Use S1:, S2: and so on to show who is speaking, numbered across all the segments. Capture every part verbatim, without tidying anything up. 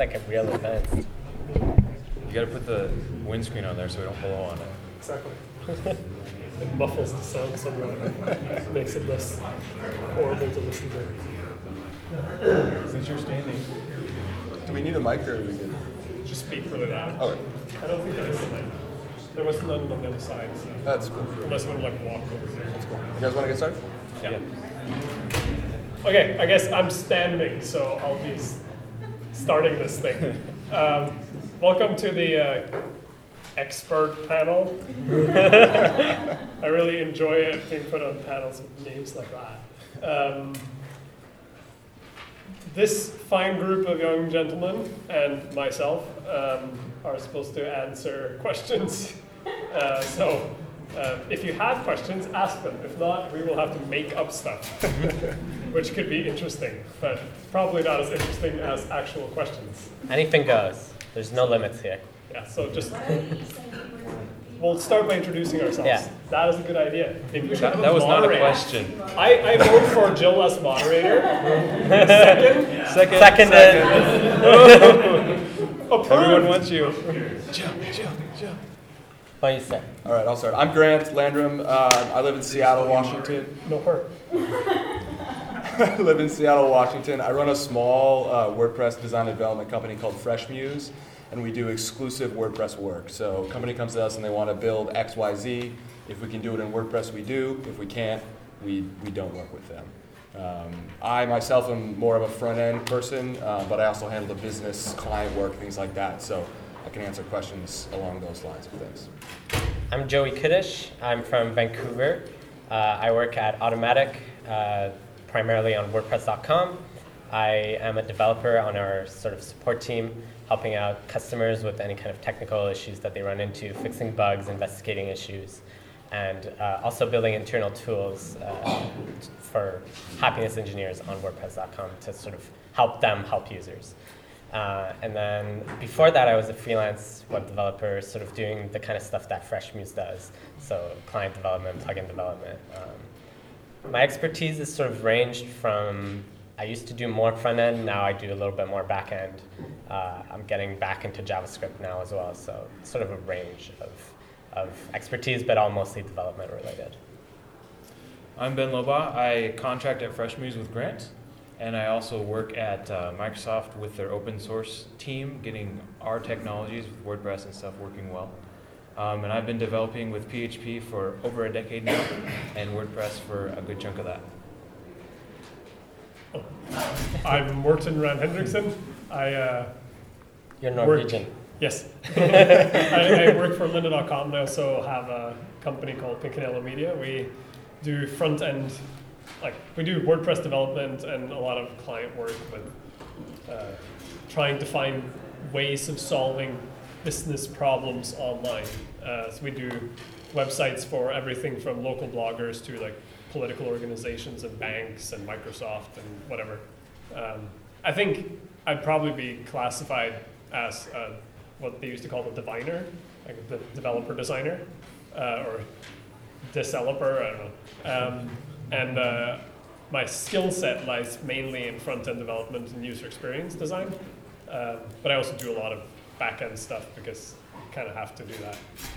S1: like a real event.
S2: You gotta put the windscreen on there so we don't blow on it.
S3: Exactly. It muffles the sound somewhat. Makes it less horrible to listen to.
S2: Since you're standing.
S4: Do we need a mic or are we good?
S3: Just speak really loud.
S4: Okay.
S3: I don't think there is a mic. There was none on the other side, so.
S4: That's cool.
S3: Unless you want to like walk over there.
S4: That's cool. You guys want to get started?
S3: Yeah. Okay, I guess I'm standing, so I'll be s- starting this thing. Um, welcome to the uh, expert panel. I really enjoy it being put on panels with names like that. Um, this fine group of young gentlemen and myself um, are supposed to answer questions. Uh, so uh, if you have questions, ask them. If not, we will have to make up stuff, which could be interesting, but probably not as interesting as actual questions.
S1: Anything goes. There's no limits here.
S3: Yeah, so just, we'll start by introducing ourselves.
S1: Yeah.
S3: That is a good idea. Maybe we should have
S2: That,
S3: a
S2: that was not a
S3: moderator.
S2: question.
S3: I, I vote for Jill as moderator. Second,
S2: Second.
S1: Seconded.
S3: approved.
S2: Everyone wants you. Jill, Jill, Jill.
S1: What do you say?
S4: All right, I'll start. I'm Grant Landrum. Uh, I live in Seattle, Washington.
S3: No, her.
S4: I live in Seattle, Washington. I run a small uh, WordPress design and development company called FreshMuse, and we do exclusive WordPress work. So a company comes to us and they want to build X Y Z. If we can do it in WordPress, we do. If we can't, we, we don't work with them. Um, I myself am more of a front-end person, uh, but I also handle the business, client work, things like that. So I can answer questions along those lines of things.
S1: I'm Joey Kiddish. I'm from Vancouver. Uh, I work at Automatic, uh, primarily on WordPress dot com. I am a developer on our sort of support team, helping out customers with any kind of technical issues that they run into, fixing bugs, investigating issues, and uh, also building internal tools uh, for happiness engineers on WordPress dot com to sort of help them help users. Uh, and then before that, I was a freelance web developer, sort of doing the kind of stuff that FreshMuse does, so client development, plugin development. Um, my expertise is sort of ranged from, I used to do more front end, now I do a little bit more back end. Uh, I'm getting back into JavaScript now as well, so it's sort of a range of, of expertise, but all mostly development related.
S2: I'm Ben Loba. I contract at FreshMuse with Grant, and I also work at uh, Microsoft with their open source team, getting our technologies with WordPress and stuff working well. Um, and I've been developing with P H P for over a decade now, and WordPress for a good chunk of that.
S3: I'm Morten Rand Hendrickson. I uh,
S1: You're
S3: work,
S1: Norwegian.
S3: yes. I, I work for Lynda dot com and I also have a company called Pincanello Media. We do front end, like we do WordPress development and a lot of client work with uh, trying to find ways of solving business problems online. Uh, so we do websites for everything from local bloggers to like political organizations and banks and Microsoft and whatever. Um, I think I'd probably be classified as uh, what they used to call the diviner, like the developer designer, uh, or developer, I don't know. Um, and uh, my skill set lies mainly in front-end development and user experience design, uh, but I also do a lot of back-end stuff because you kind of have to do that.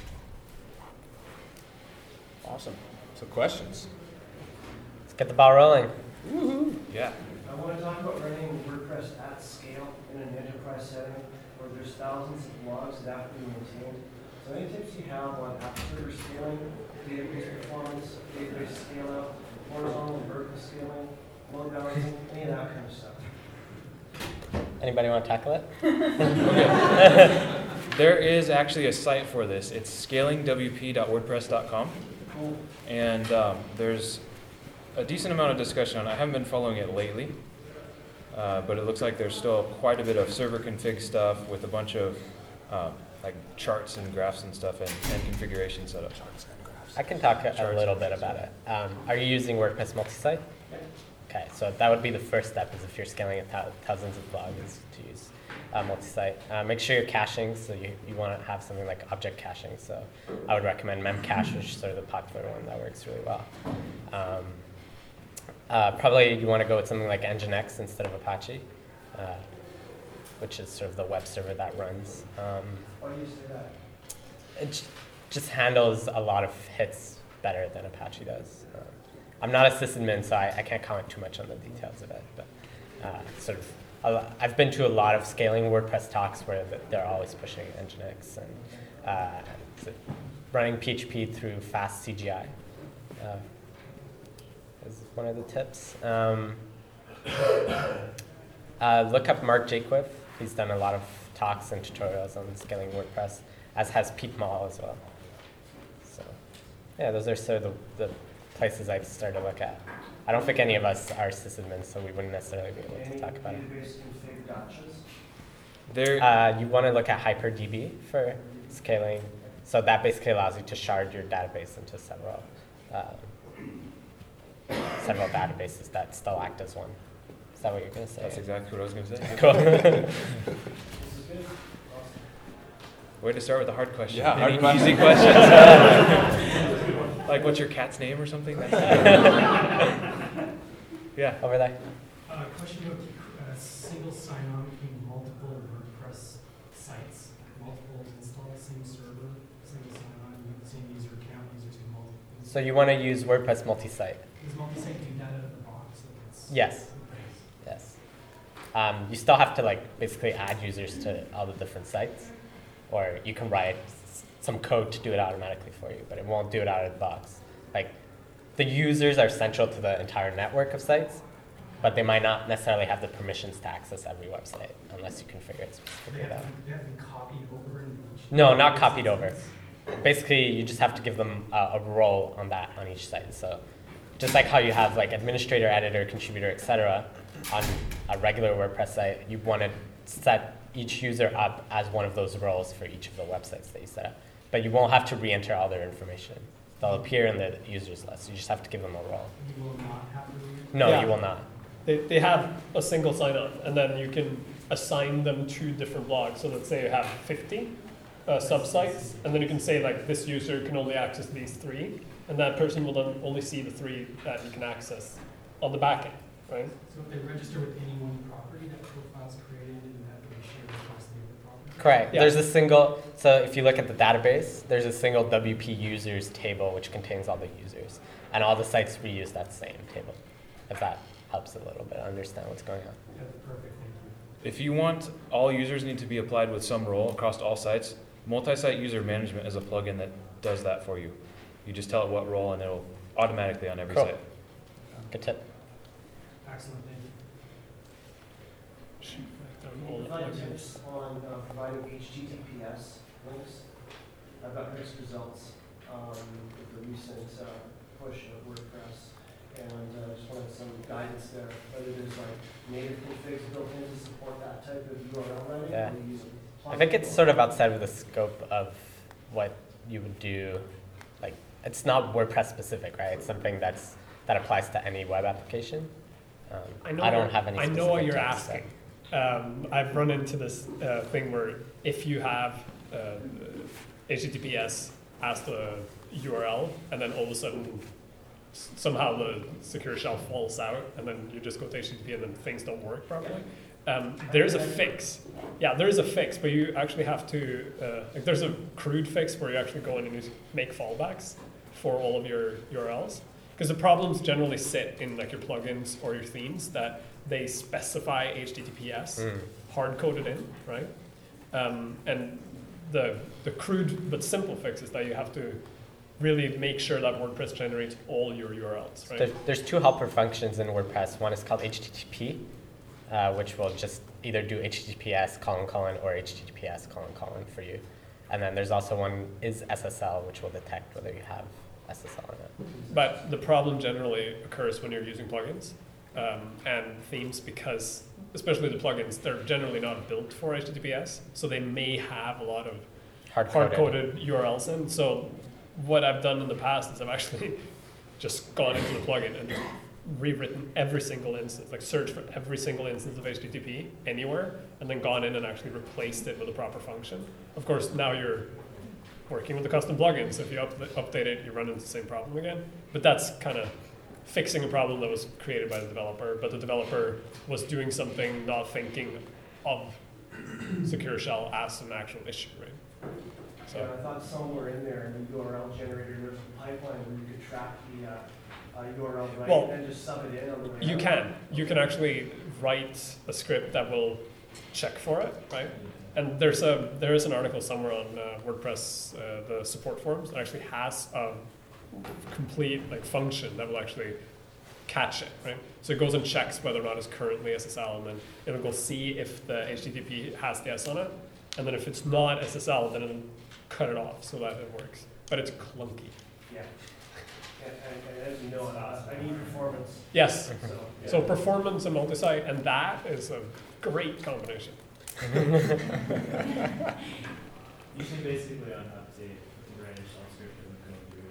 S4: Awesome. So questions?
S1: Let's get the ball rolling.
S2: Yeah.
S5: I want to talk about running WordPress at scale in an enterprise setting where there's thousands of logs that have to be maintained. So any tips you have on app server scaling, database performance, database scale out, horizontal and vertical scaling, load balancing, any of that kind of stuff?
S1: Anybody want to tackle it?
S2: Okay. There is actually a site for this. It's scaling w p dot wordpress dot com.
S5: Cool.
S2: And um, there's a decent amount of discussion on it. I haven't been following it lately, uh, but it looks like there's still quite a bit of server config stuff with a bunch of um, like charts and graphs and stuff and, and configuration setup.
S1: I can talk a, a
S2: Charts.
S1: little bit about it. Um, are you using WordPress multi-site? Okay, so that would be the first step, is if you're scaling it to thousands of blogs, is to use uh, multi-site. Uh, make sure you're caching, so you, you want to have something like object caching. So I would recommend Memcache, which is sort of the popular one that works really well. Um, uh, probably you want to go with something like Nginx instead of Apache. Uh, which is sort of the web server that runs. Um,
S5: Why do you say that?
S1: it j- just handles a lot of hits better than Apache does. Um, I'm not a sysadmin, so I, I can't comment too much on the details of it. But uh, sort of, a lo- I've been to a lot of scaling WordPress talks where th- they're always pushing Nginx and uh, so running P H P through fast C G I uh, is one of the tips. Um, uh, look up Mark Jaquith. He's done a lot of talks and tutorials on scaling WordPress, as has Pete Mall as well. So, yeah, those are sort of the, the places I've started to look at. I don't think any of us are sysadmins, so we wouldn't necessarily be able to
S5: Any
S1: talk about it.
S5: database config gotchas?
S2: There,
S1: Uh, you want to look at HyperDB for scaling. So that basically allows you to shard your database into several uh, several databases that still act as one. Is that what you're going to say?
S2: that's exactly what I was going to say.
S1: Cool.
S5: This is good? Awesome.
S2: Way to start with a hard question.
S4: Yeah, hard
S2: Any
S4: question.
S2: easy questions. Like, what's your cat's name or something? That's yeah.
S1: Over there.
S6: Uh, question about uh, single sign-on between multiple WordPress sites, multiple installs, same server, single sign-on, same user account, users can multiple.
S1: So you want to use WordPress multi-site?
S6: Does multi-site do that out of the box? Like it's
S1: Yes. Yes. Um, you still have to like basically add users to all the different sites, or you can write s- some code to do it automatically for you, but it won't do it out of the box. Like the users are central to the entire network of sites, but they might not necessarily have the permissions to access every website unless you configure it
S6: They
S1: specifically
S6: have,
S1: that
S6: to,
S1: way.
S6: they have to be copied over in each.
S1: No, not copied over. Basically, you just have to give them a, a role on that on each site. So, just like how you have like administrator, editor, contributor, et cetera, on a regular WordPress site, you want to set each user up as one of those roles for each of the websites that you set up. But you won't have to re-enter all their information. They'll appear in the users list. You just have to give them a role.
S6: You will not have to read.
S1: No,
S3: Yeah.
S1: you will not.
S3: They, they have a single sign-on, and then you can assign them to different blogs. So let's say you have fifty uh, subsites, and then you can say like this user can only access these three, and that person will then only see the three that you can access on the back end, right?
S6: So if they register with any one property, that profile's created and that will be shared across the other property.
S1: Correct.
S3: Yeah.
S1: There's a single, so if you look at the database, there's a single W P users table which contains all the users. And all the sites reuse that same table, if that helps a little bit understand what's going on.
S6: That's perfect, thank you.
S2: If you want all users need to be applied with some role across all sites, multi-site user management is a plugin that does that for you. You just tell it what role and it'll automatically on every
S1: Cool.
S2: site.
S1: Good tip.
S6: Excellent, thank you.
S3: All the
S5: Provide
S3: plugins.
S5: tips on uh, providing H T T P S links. I've got mixed results um, with the recent uh, push of WordPress, and uh, just wanted some guidance there, whether there's like native configs built in to support that type of U R L writing.
S1: Yeah.
S5: or you use a
S1: I think it's
S5: plugin.
S1: sort of outside of the scope of what you would do. Like, it's not WordPress specific, right? It's something that's that applies to any web application. Um,
S3: I know.
S1: don't
S3: what-
S1: have any.
S3: I know what
S1: specific
S3: you're
S1: tips, so-
S3: asking. Um, I've run into this uh, thing where if you have uh, H T T P S as the U R L, and then all of a sudden s- somehow the secure shell falls out, and then you just go to H T T P and then things don't work properly. Um, there's a fix. Yeah, there's a fix, but you actually have to. Uh, like there's a crude fix where you actually go in and you make fallbacks for all of your U R Ls. Because the problems generally sit in like your plugins or your themes that they specify H T T P S
S1: Mm.
S3: hard coded in, right? Um, and the the crude but simple fix is that you have to really make sure that WordPress generates all your U R Ls, right?
S1: There's, there's two helper functions in WordPress. One is called H T T P, uh, which will just either do H T T P S colon colon or H T T P S colon colon for you. And then there's also one is S S L, which will detect whether you have S S L in it.
S3: But the problem generally occurs when you're using plugins um, and themes because, especially the plugins, they're generally not built for H T T P S, so they may have a lot of
S1: Hard
S3: hard-coded U R Ls in. So what I've done in the past is I've actually just gone into the plugin and just rewritten every single instance, like searched for every single instance of H T T P anywhere, and then gone in and actually replaced it with a proper function. Of course, now you're working with the custom plugin, so if you up- update it, you run into the same problem again. But that's kind of fixing a problem that was created by the developer, but the developer was doing something not thinking of secure shell as an actual issue, right? So
S5: Yeah, I thought somewhere in there in the U R L generator, there's a pipeline where you could track the uh, uh, U R L right
S3: Well,
S5: and then just sub it in on the way
S3: you
S5: out.
S3: can. You can actually write a script that will check for it, right? And there's a there is an article somewhere on uh, WordPress, uh, the support forums, that actually has a complete like function that will actually catch it, right? So it goes and checks whether or not it's currently S S L, and then it'll go see if the H T T P has the S on it, and then if it's not S S L, then it'll cut it off so that it works. But it's clunky.
S5: Yeah. And, and, and as you know, uh, I need performance.
S3: Yes.
S5: So, yeah.
S3: So performance and multi-site, and that is a great combination.
S7: You can basically on update the range shell script that would go through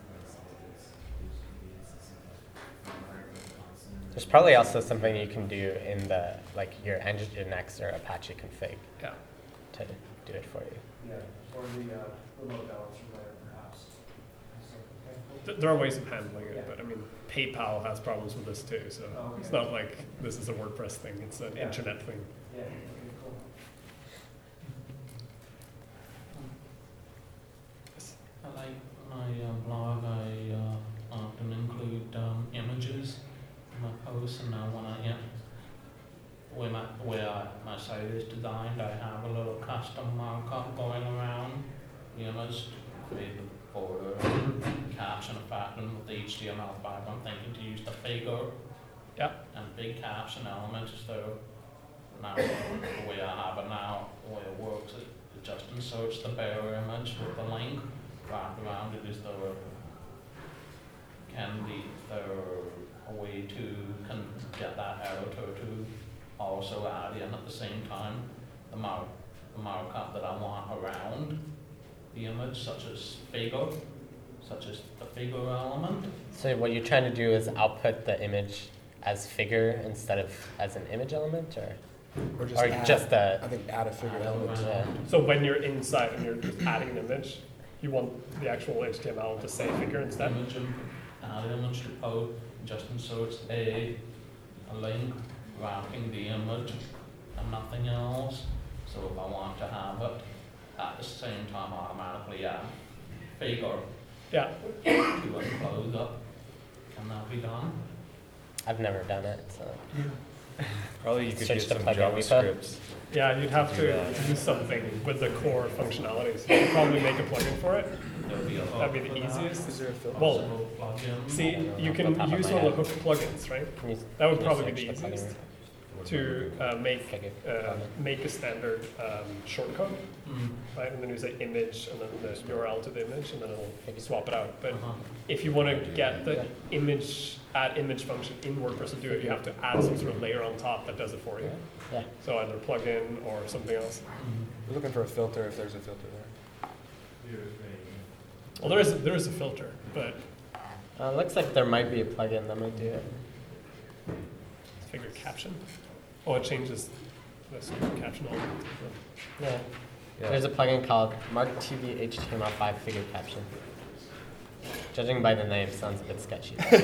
S7: and
S1: There's probably also something you can do in the like your Nginx or Apache config
S3: Yeah.
S1: to do it for you.
S5: Yeah, or the, uh, the load balancer layer perhaps. So, okay, cool.
S3: Th- There are ways of handling it,
S5: Yeah.
S3: but I mean, PayPal has problems with this too, so
S5: Oh,
S3: it's
S5: okay.
S3: not like this is a WordPress thing, it's an
S5: Yeah.
S3: internet thing.
S5: Yeah, okay, cool.
S8: Like my uh, blog, I uh, often include um, images in my posts, and now when I am where my where I, my site is designed, I have a little custom markup going around the image to create the border, caption effect, and with the H T M L five, I'm thinking to use the figure
S3: Yeah.
S8: and big caption elements. So now the way I have it now, the way it works, it, it just inserts the bare image with the link wrapped around it. Is there can be there a way to can get that editor to also add in at the same time the mark the markup that I want around the image, such as figure, such as the figure element.
S1: So what you're trying to do is output the image as figure instead of as an image element, or
S4: Or just
S1: or
S4: add,
S1: just a
S4: I think add a figure
S8: Add
S4: element.
S8: around.
S1: yeah.
S3: So when you're inside and you're just adding an image, you want the actual H T M L to say figure instead?
S8: Image and add image to code, just inserts a, a link wrapping the image and nothing else. So if I want to have it at the same time automatically add figure
S3: Yeah.
S8: to enclose it, can that be done?
S1: I've never done it, so
S2: Probably you could
S1: Switch
S2: get
S1: to
S2: some
S1: plugin repo.
S2: JavaScript.
S3: Yeah, you'd have
S2: Do
S3: to
S2: that.
S3: do something with the core functionalities. You could probably make a plugin for it.
S8: There'll be a hook
S3: That'd be the
S8: for that.
S3: easiest.
S4: Is there a filter?
S3: Well,
S8: Possible plugin.
S3: See,
S1: I don't know
S3: you
S1: off the
S3: can
S1: top of
S3: use
S1: my
S3: one of the
S1: head.
S3: hook plugins, right?
S1: can you,
S3: That would
S1: can you
S3: probably be
S1: search
S3: the
S1: the plugin?
S3: easiest to uh, make
S1: Figure.
S3: uh, make a standard um, shortcode,
S8: Mm.
S3: right? And then you say image and then the U R L to the image, and then it'll swap it out. But
S8: Uh-huh.
S3: if you want to get the image add image function in WordPress to do it, you have to add some sort of layer on top that does it for you.
S1: Yeah.
S3: So either a plugin or something else.
S8: Mm.
S4: We're looking for a filter if there's a filter there.
S3: Well, there is there is a filter, but
S1: Uh, looks like there might be a plugin that might do it.
S3: figure caption. Oh, it changes the figure caption all the time.
S1: Yeah.
S2: Yeah.
S1: There's a plugin called Mark T V H T M L five figure caption. Judging by the name, sounds a bit sketchy. But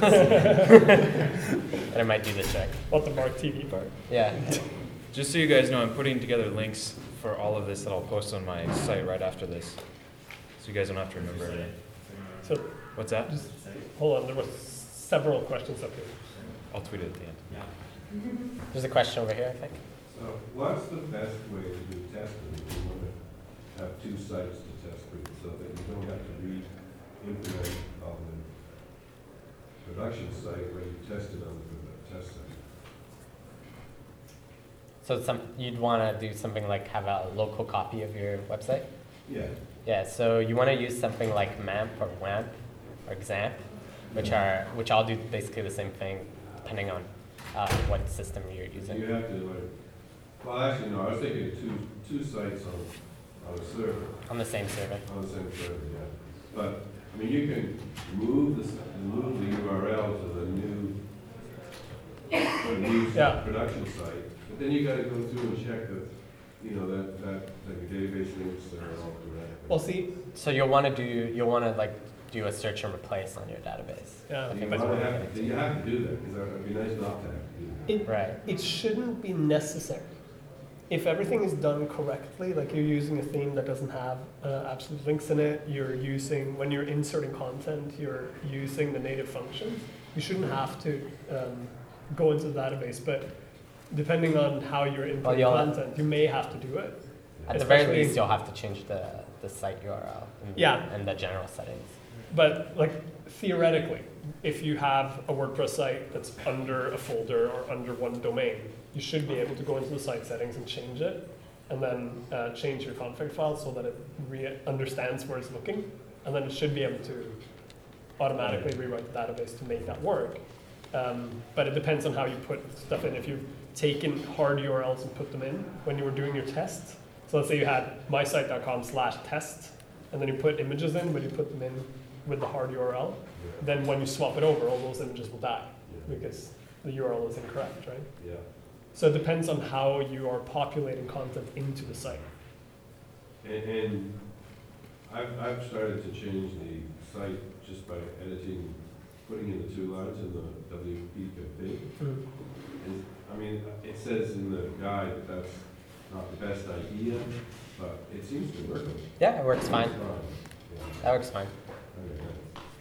S1: it might do the trick.
S3: What the Mark T V part?
S1: Yeah.
S2: Just so you guys know, I'm putting together links for all of this that I'll post on my site right after this. So you guys don't have to remember it.
S3: So
S2: What's that?
S3: just hold on, there were several questions up here.
S2: I'll tweet it at the end.
S1: There's a question over here, I think.
S9: So what's the best way to do testing if you want to have two sites to test with so that you don't have to re-implement on the production site when you test it on the test site?
S1: So some you'd want to do something like have a local copy of your website.
S9: Yeah.
S1: Yeah. So you want to use something like MAMP or WAMP or XAMPP, which are which all do basically the same thing, depending on uh, what system you're
S9: So
S1: using.
S9: you have to, like, well, actually, no, I was thinking two, two sites on, on a server,
S1: On the same server.
S9: on the same server, yeah. But, I mean, you can move the, s- move the U R L to the new, the new
S3: Yeah.
S9: production site, but then you gotta go through and check that, you know, that, that, that your database links are all correct.
S3: Well, see,
S1: So you'll want to do you'll want to like do a search and replace on your database.
S3: yeah,
S9: You
S3: but
S9: wanna have, to- you have to do that, because it'd be nice not to have to do that.
S3: it,
S1: Right.
S3: it shouldn't be necessary. if everything is done correctly, like you're using a theme that doesn't have uh, absolute links in it, you're using, when you're inserting content, you're using the native functions, you shouldn't have to um, go into the database, but depending on how you're inputting
S1: you'll-
S3: content, you may have to do it.
S1: At the very
S3: Especially-
S1: least, you'll have to change the, the site U R L and,
S3: Yeah.
S1: and the general settings.
S3: But like theoretically, if you have a WordPress site that's under a folder or under one domain, you should be able to go into the site settings and change it, and then uh, change your config file so that it re- understands where it's looking, and then it should be able to automatically rewrite the database to make that work. Um, but it depends on how you put stuff in. If you've taken hard U R Ls and put them in when you were doing your tests, so let's say you had mysite.com slash test, and then you put images in, but you put them in with the hard U R L, then when you swap it over, all those images will die because the U R L is incorrect, right?
S9: Yeah.
S3: So it depends on how you are populating content into the site.
S9: And, and I've, I've started to change the site just by editing, putting in the two lines in the W P config. And, I mean, it says in the guide that that's not the best idea, but it seems to work.
S1: Yeah, it works fine.
S9: Yeah.
S1: That works fine.
S9: Okay, good.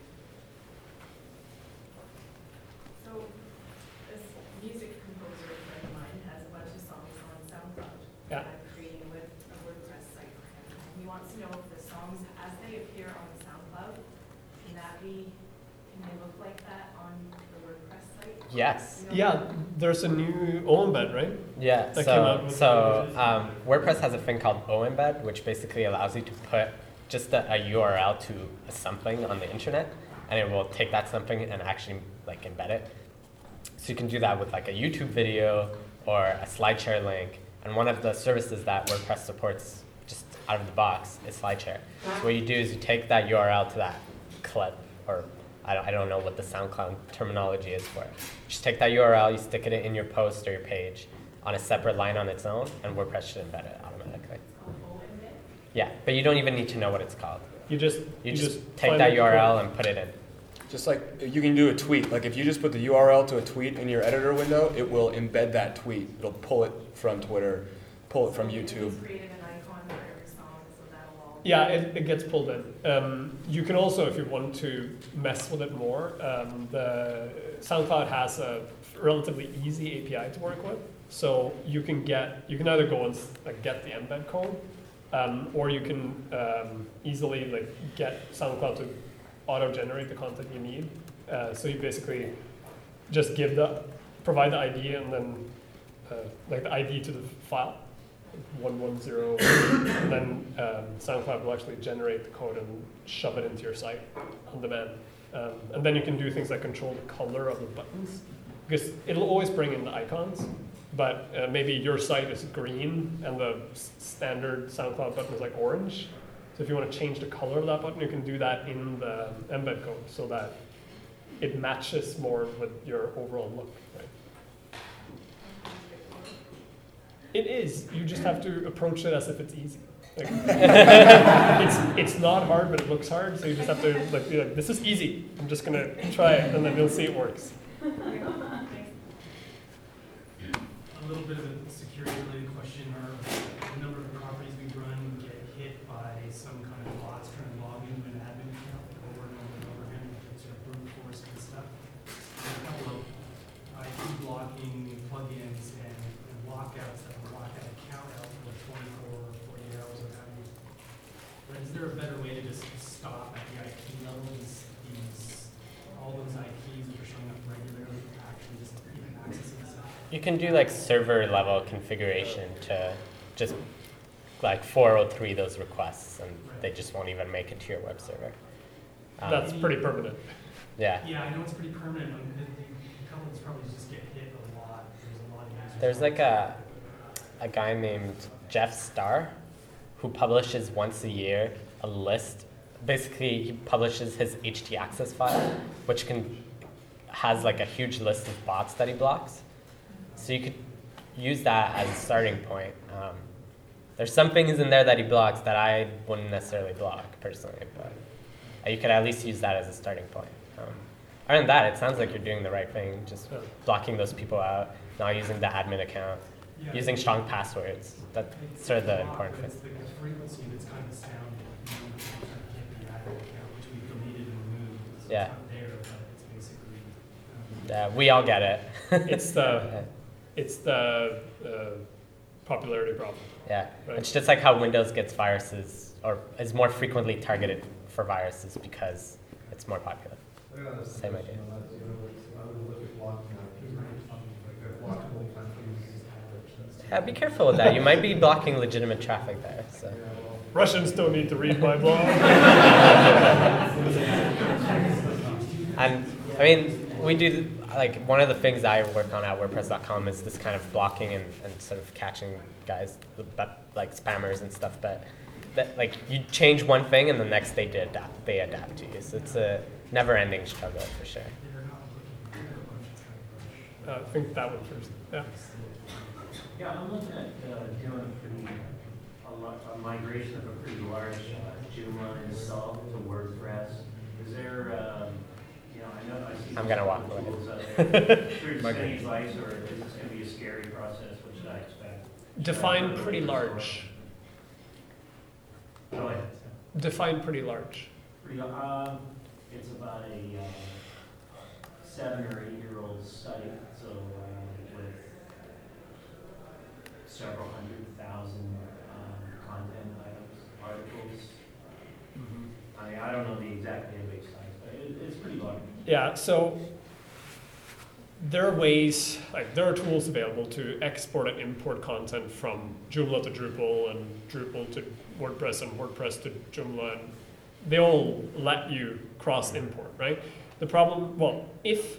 S10: So, this music composer friend of mine has a bunch of songs on SoundCloud
S3: Yeah.
S10: that I'm creating with a WordPress site for him. And he wants to know if the songs, as they appear on SoundCloud, can that be, can they look like that on the WordPress site?
S1: Yes.
S10: You know,
S3: Yeah, there's a new O-embed, right?
S1: Yeah,
S3: That came out
S1: so,
S3: with
S1: so
S3: the-
S1: um, WordPress has a thing called O-embed, which basically allows you to put just a, a U R L to a sampling on the internet, and it will take that sampling and actually like embed it. So you can do that with like a YouTube video or a SlideShare link, and one of the services that WordPress supports just out of the box is SlideShare. So what you do is you take that U R L to that clip, or I don't, I don't know what the SoundCloud terminology is for it. Just take that U R L, you stick it in your post or your page on a separate line on its own, and WordPress should embed it automatically. Yeah, but you don't even need to know what it's called.
S3: You just
S1: You,
S3: you
S1: just,
S3: just
S1: take
S3: find
S1: that
S3: the
S1: U R L
S3: code.
S1: and put it in.
S4: Just like you can do a tweet. Like if you just put the U R L to a tweet in your editor window, it will embed that tweet. It'll pull it from Twitter, pull it from YouTube.
S10: He's created an icon for every song, so that'll all.
S3: Yeah, it, it gets pulled in. Um, you can also, if you want to mess with it more, um, the SoundCloud has a relatively easy A P I to work with. So you can get, you can either go and like get the embed code, um, or you can um, easily like get SoundCloud to auto-generate the content you need. Uh, so you basically just give the, provide the I D and then uh, like the I D to the file. one one zero, and then um, SoundCloud will actually generate the code and shove it into your site on demand. Um, and then you can do things like control the color of the buttons, because it'll always bring in the icons, but uh, maybe your site is green and the s- standard SoundCloud button is like orange. So if you want to change the color of that button, you can do that in the embed code so that it matches more with your overall look. Right? It is. You just have to approach it as if it's easy. Like, it's it's not hard, but it looks hard. So you just have to like be like, this is easy. I'm just gonna try it, and then you'll see it works.
S6: A little bit of a security-related question: are a number of the properties we run get hit by some kind of bots trying to log into an admin account over and over and over again, sort of brute force and stuff? There's a couple of I P blocking plugins and, and lockouts that will lock that account out for twenty-four, forty-eight hours or what have you. But is there a better way to just stop at the I P level these, these all those I Ps that are showing up regularly actually just even accessing the site?
S1: You can do like server level configuration to just like four oh three those requests, and they just won't even make it to your web server. Um,
S3: That's pretty permanent.
S1: yeah.
S6: Yeah, I know it's pretty permanent, but the, the, the companies probably just get hit a lot. There's a lot of users.
S1: There's like a a guy named Jeff Starr who publishes once a year a list. Basically, he publishes his H T access file, which can has like a huge list of bots that he blocks. So you could use that as a starting point. Um, there's some things in there that he blocks that I wouldn't necessarily block personally, but you could at least use that as a starting point. Um, other than that, it sounds like you're doing the right thing, just
S3: Yeah.
S1: blocking those people out, not using the admin account.
S6: Yeah.
S1: using strong passwords. That's sort of the
S6: It's
S1: important
S6: but
S1: thing.
S6: It's the frequency that's kind of astounding. You know, when people start to get the admin account, which we've deleted and removed. So
S1: Yeah.
S6: It's not there, but it's basically. um,
S1: Yeah, we all get it.
S3: It's the it's the uh, popularity problem.
S1: Yeah,
S3: Right.
S1: it's just like how Windows gets viruses, or is more frequently targeted for viruses because it's more popular. Same idea. Yeah, be careful with that. You might be blocking legitimate traffic there. So.
S3: Russians don't need to read my blog.
S1: And I mean, we do, like, one of the things I work on at WordPress dot com is this kind of blocking and, and sort of catching guys, that, like spammers and stuff that, that, like, you change one thing and the next day they adapt, they adapt to you. So it's a never-ending struggle for sure.
S3: Uh, I think that one first. Yeah.
S11: Yeah, I'm looking at uh, doing a pretty, a, lo- a migration of a pretty large uh, Joomla install to WordPress. Is there, um, you know, I know I see
S1: I'm gonna walk away.
S11: tools out there. Is there just any advice, or is this going to be a scary process? What should I expect?
S3: Define pretty large.
S11: Go ahead.
S3: Define pretty large.
S11: Pretty, um, it's about a uh, seven or eight year old site, so uh, with several hundred thousand um, content items, articles. I mean, I don't know the exact database size, but it, it's pretty large.
S3: Yeah, so there are ways, like there are tools available to export and import content from Joomla to Drupal and Drupal to WordPress and WordPress to Joomla, and they all let you cross import, right? The problem, well, if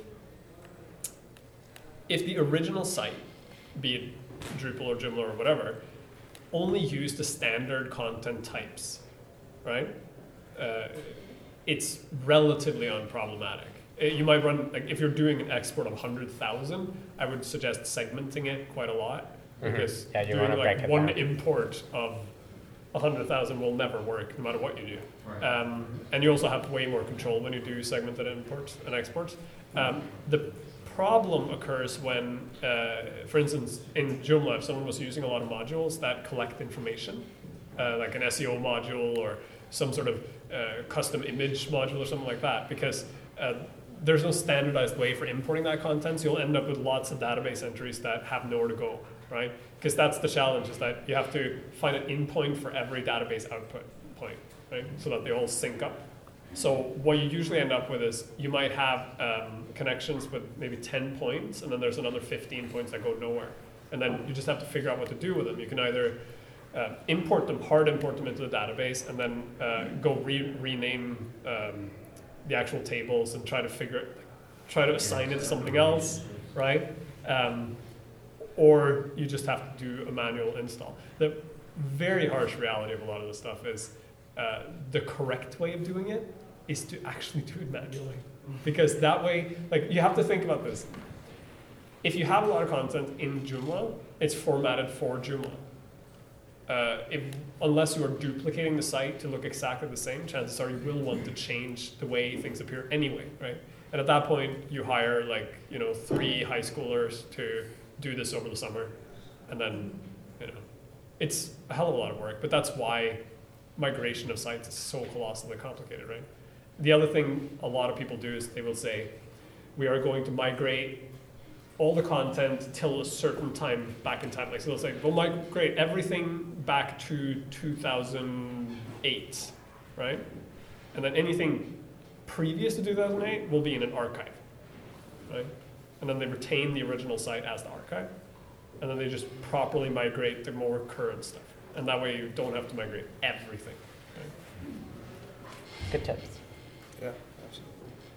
S3: if the original site, be it Drupal or Joomla or whatever, only use the standard content types, right? Uh, it's relatively unproblematic. Uh, You might run, like if you're doing an export of one hundred thousand, I would suggest segmenting it quite a lot,
S1: Mhm.
S3: because
S1: Yeah, you
S3: doing
S1: wanna
S3: like
S1: break it
S3: one
S1: down.
S3: import of one hundred thousand will never work, no matter what you do.
S11: Right.
S3: Um, and you also have way more control when you do segmented imports and exports. Um, the problem occurs when, uh, for instance, in Joomla, if someone was using a lot of modules that collect information, uh, like an S E O module or some sort of uh, custom image module or something like that, because uh, there's no standardized way for importing that content, so you'll end up with lots of database entries that have nowhere to go, right? Because that's the challenge, is that you have to find an in point for every database output point, right? So that they all sync up. So what you usually end up with is you might have um, connections with maybe ten points, and then there's another fifteen points that go nowhere. And then you just have to figure out what to do with them. You can either uh, import them, hard import them into the database, and then uh, go re- rename um, the actual tables and try to figure it, try to assign it to something else, right? Um, or you just have to do a manual install. The very harsh reality of a lot of this stuff is uh, the correct way of doing it is to actually do it manually. Because that way, like, you have to think about this. If you have a lot of content in Joomla, it's formatted for Joomla. Uh, if, unless you are duplicating the site to look exactly the same, chances are you will want to change the way things appear anyway, right? And at that point, you hire like, you know, three high schoolers to do this over the summer, and then, you know, it's a hell of a lot of work, but that's why migration of sites is so colossally complicated, right? The other thing a lot of people do is they will say, we are going to migrate all the content till a certain time back in time. Like, so they'll say, we'll migrate everything back to two thousand eight, right? And then anything previous to two thousand eight will be in an archive, right? And then they retain the original site as the archive. And then they just properly migrate the more current stuff. And that way you don't have to migrate everything. Right?
S1: Good tips.
S4: Yeah, absolutely.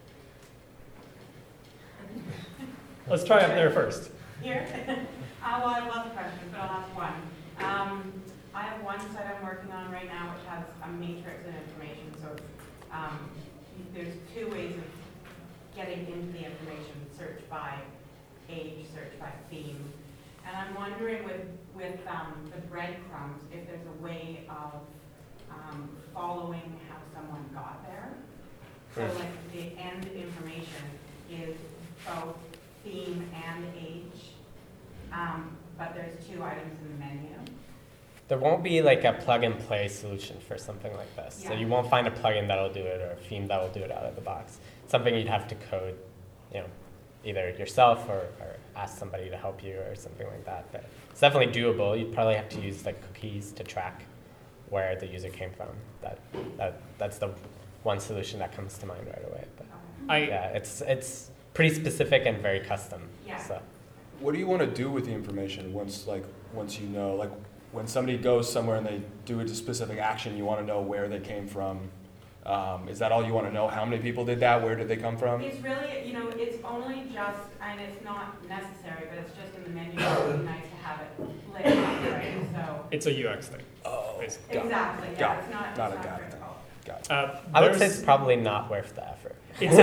S3: Let's try up there first.
S12: Here? uh, well, I have lots of questions, but I'll ask one. Um, I have one site I'm working on right now which has a matrix of information. So um, there's two ways of getting into the information: search by age, search by theme. And I'm wondering with, with um, the breadcrumbs, if there's a way of um, following how someone got there. So like the end information is both theme and age. Um, but there's two items in the menu.
S1: There won't be like a plug-and-play solution for something like this. So
S12: Yeah.
S1: you won't find a plugin that'll do it or a theme that'll do it out of the box. It's something you'd have to code, you know, either yourself or, or ask somebody to help you or something like that. But it's definitely doable. You'd probably have to use like cookies to track where the user came from. That that that's the one solution that comes to mind right away. But
S3: I,
S1: yeah, it's it's pretty specific and very custom.
S12: Yeah.
S1: So.
S4: What do you want to do with the information once, like, once you know, like, when somebody goes somewhere and they do a specific action, you want to know where they came from. Um, is that all you want to know? How many people did that? Where did they come from?
S12: It's really, you know, it's only just, and it's not necessary, but it's just in the menu. It would be nice to have it lit up, right? So.
S3: it's a U X thing.
S4: Oh,
S3: basically.
S4: got it.
S12: Exactly. Yeah.
S4: Got
S12: It's
S4: it.
S12: not. It's
S4: Got it,
S12: not
S4: got it.
S12: critical.
S4: Got it.
S3: Uh,
S1: I would say
S3: there's-
S1: it's probably not worth the effort.
S3: It's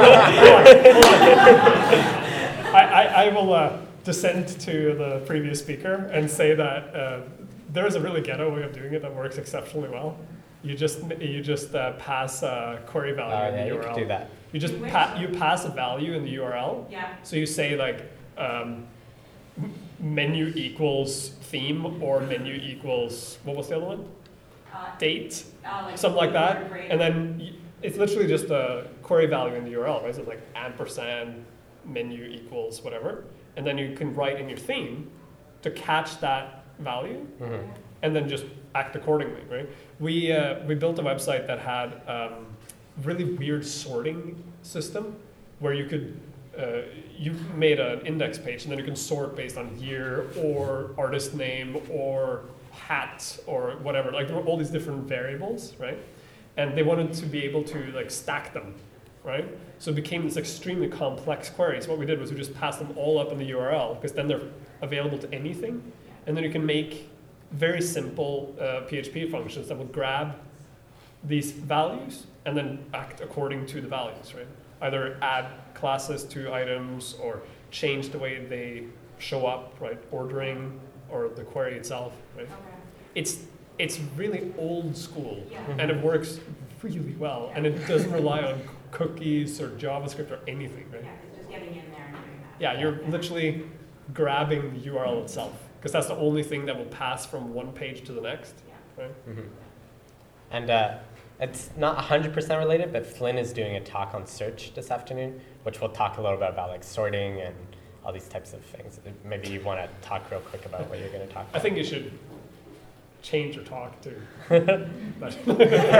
S3: I, I, I will uh, dissent to the previous speaker and say that uh, there is a really ghetto way of doing it that works exceptionally well. You just you just uh, pass a query value
S1: Oh
S3: in the
S1: yeah,
S3: U
S1: you
S3: R L.
S1: could do that.
S3: You just pa- you pass a value in the U R L.
S12: Yeah.
S3: So you say like um, m- menu equals theme or menu equals what was the other one?
S12: Uh,
S3: Date,
S12: uh, like
S3: something like that,
S12: grade.
S3: and then y- it's literally just a query value in the U R L, right? So it's like ampersand menu equals whatever, and then you can write in your theme to catch that value,
S1: Mm-hmm.
S3: and then just act accordingly, right? We uh, we built a website that had um, really weird sorting system where you could uh, you made an index page and then you can sort based on year or artist name or hat or whatever. Like there were all these different variables, right? And they wanted to be able to like stack them, right? So it became this extremely complex query. So what we did was we just passed them all up in the U R L because then they're available to anything, and then you can make very simple uh, P H P functions that will grab these values and then act according to the values, right? Either add classes to items or change the way they show up, right? Ordering or the query itself, right?
S12: Okay.
S3: It's it's really old school,
S12: Yeah.
S3: and it works really well, and it doesn't rely on cookies or JavaScript or anything, right?
S12: Yeah, it's just getting in there and doing that.
S3: Yeah, you're literally grabbing the U R L itself because that's the only thing that will pass from one page to the next,
S12: Yeah.
S3: right?
S1: Mm-hmm. And uh, it's not one hundred percent related, but Flynn is doing a talk on search this afternoon, which will talk a little bit about like sorting and all these types of things. Maybe you want to talk real quick about what you're going to talk about.
S3: I think you should change your talk too. But
S7: If you're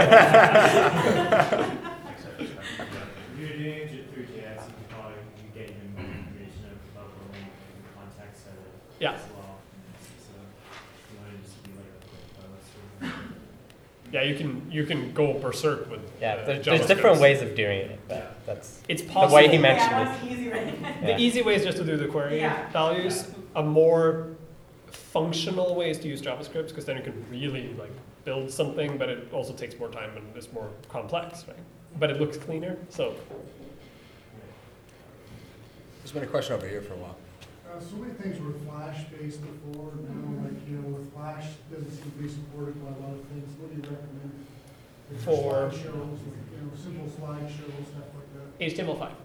S7: doing it through J S, you can probably get even more information about the link and context of it
S3: Yeah.
S7: as well. So you want to just be like a quick post or
S3: yeah, you can you can go berserk with
S1: Yeah,
S3: uh,
S1: there, there's different ways of doing it, but that's
S3: It's
S1: the
S3: possible.
S1: way he mentioned
S12: Yeah,
S1: it.
S12: that's easy, right?
S3: The
S1: Yeah.
S3: easy way is just to do the query
S12: Yeah.
S3: values. A more functional way is to use JavaScript because then you can really like build something, but it also takes more time and is more complex, right? But it looks cleaner, so
S13: There's been a question over here for a while.
S14: Uh, so many things were Flash-based before, now, like, you know, with Flash doesn't seem to be supported by a lot of things. What do you recommend? Like
S3: For-
S14: slideshows, like, you know, simple slideshows, stuff like that.
S3: H T M L five.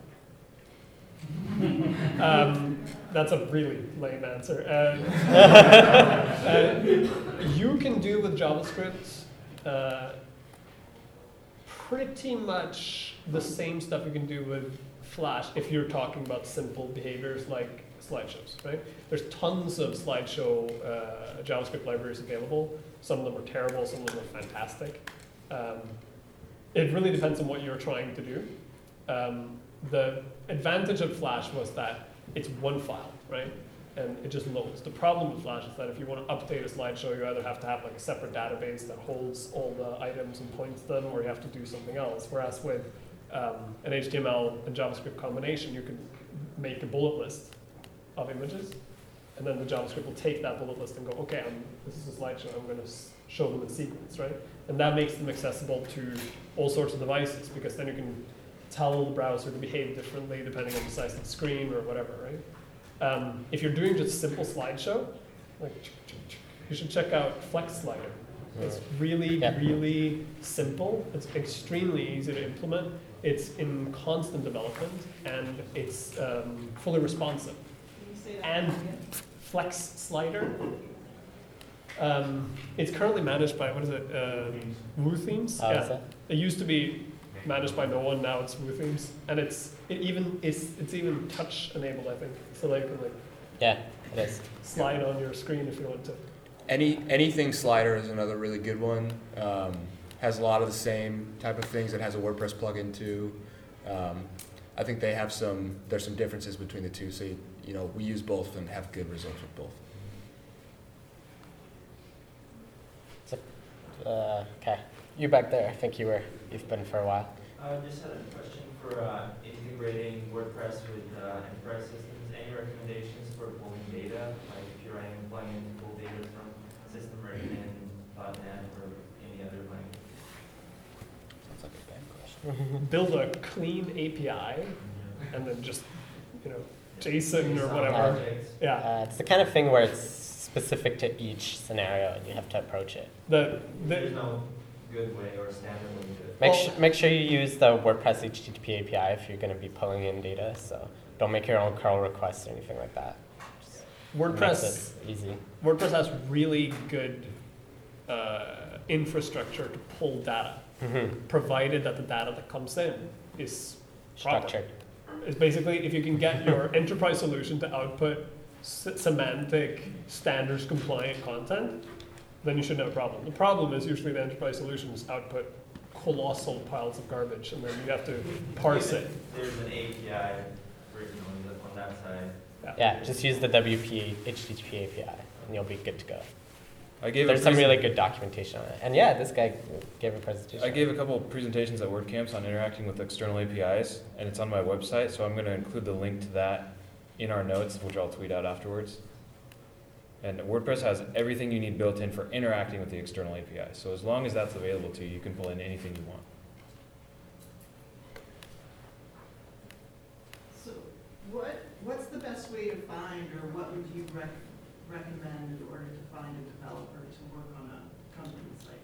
S3: um, that's a really lame answer. Uh, uh, you can do with JavaScript uh, pretty much the same stuff you can do with Flash if you're talking about simple behaviors like slideshows, right? There's tons of slideshow uh, JavaScript libraries available. Some of them are terrible, some of them are fantastic. Um, it really depends on what you're trying to do. Um, the advantage of Flash was that it's one file, right? And it just loads. The problem with Flash is that if you want to update a slideshow, you either have to have like a separate database that holds all the items and points them, or you have to do something else. Whereas with um, an H T M L and JavaScript combination, you can make a bullet list of images, and then the JavaScript will take that bullet list and go, okay, I'm, this is a slideshow, I'm going to show them in sequence, right? And that makes them accessible to all sorts of devices, because then you can tell the browser to behave differently depending on the size of the screen or whatever, right? Um, if you're doing just simple slideshow, like you should check out Flex Slider. It's really,
S1: Yeah.
S3: really simple. It's extremely easy to implement. It's in constant development, and it's um, fully responsive. And Flex Slider. Um, it's currently managed by, what is it, um, WooThemes?
S1: Oh,
S3: yeah.
S1: is it?
S3: It used to be managed by no one, now it's WooThemes. And it's it even it's it's even touch enabled, I think. So like you can like
S1: Yeah, it is.
S3: slide on your screen if you want to.
S13: Any anything slider is another really good one. Um, has a lot of the same type of things. It has a WordPress plugin too. Um, I think they have some. There's some differences between the two. So you, you know we use both and have good results with both.
S1: Uh, okay, you back there. I think you were. You've been for a while.
S15: I just had a question for uh, integrating WordPress with uh, enterprise systems. Any recommendations for pulling data? Like if you're writing a plugin to pull data from system written in dot net or any other language?
S1: Sounds like a bad question.
S3: Build a clean A P I and then just, you know, JSON or whatever. Yeah.
S1: Uh, it's the kind of thing where it's specific to each scenario and you have to approach it.
S3: The, the
S15: There's no good way or standard way to do it.
S1: Make, well, su- make sure you use the WordPress H T T P A P I if you're going to be pulling in data. So don't make your own curl requests or anything like that. Just
S3: WordPress
S1: easy.
S3: WordPress has really good uh, infrastructure to pull data,
S1: mm-hmm.
S3: provided that the data that comes in is proper.
S1: Structured.
S3: It's basically if you can get your enterprise solution to output s- semantic, standards compliant content, then you shouldn't have a problem. The problem is usually the enterprise solutions output colossal piles of garbage, and then you have to parse it.
S15: There's an A P I written on, the, on that side.
S1: Yeah. yeah, just use the W P H T T P A P I, and you'll be good to go.
S2: I gave
S1: There's
S2: a
S1: some
S2: presen-
S1: really good documentation on it. And yeah, this guy gave a presentation.
S2: I gave a couple of presentations at WordCamps on interacting with external A P Is, and it's on my website, so I'm going to include the link to that in our notes, which I'll tweet out afterwards. And WordPress has everything you need built in for interacting with the external A P I. So as long as that's available to you, you can pull in anything you want.
S16: So what what's the best way to find, or what would you rec- recommend in order to find a developer to work on a company